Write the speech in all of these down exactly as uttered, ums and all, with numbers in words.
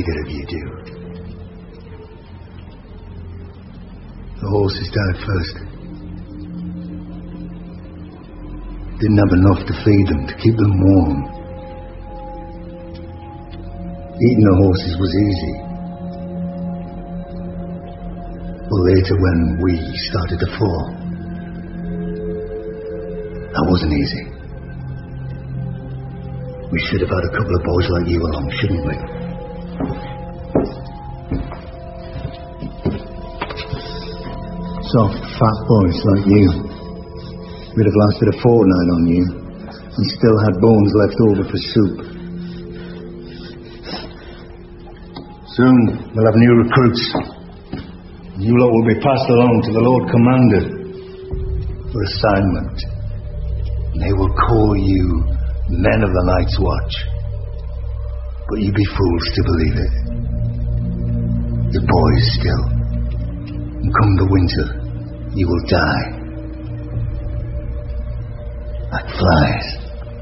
neither of you do. The horses died first. Didn't have enough to feed them, to keep them warm. Eating the horses was easy. But later when we started to fall, that wasn't easy. We should have had a couple of boys like you along, shouldn't we? Soft, fat boys like you. We'd have lasted a fortnight on you and still had bones left over for soup. Soon we'll have new recruits. You lot will be passed along to the Lord Commander for assignment. And they will call you men of the Night's Watch. But you be fools to believe it. You're boys still. And come the winter, you will die. Like flies.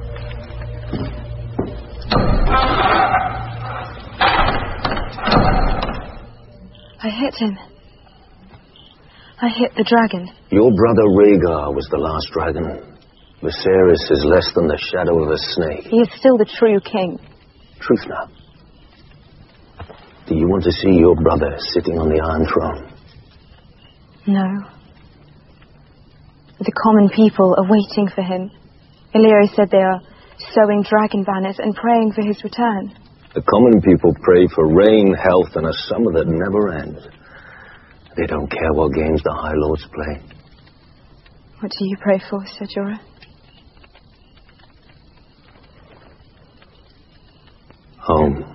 I hit him. I hit the dragon. Your brother Rhaegar was the last dragon. Viserys is less than the shadow of a snake. He is still the true king. Truth now. Do you want to see your brother sitting on the Iron Throne? No. The common people are waiting for him. Illyrio said they are sowing dragon banners and praying for his return. The common people pray for rain, health, and a summer that never ends. They don't care what games the High Lords play. What do you pray for, Ser Jorah? Home.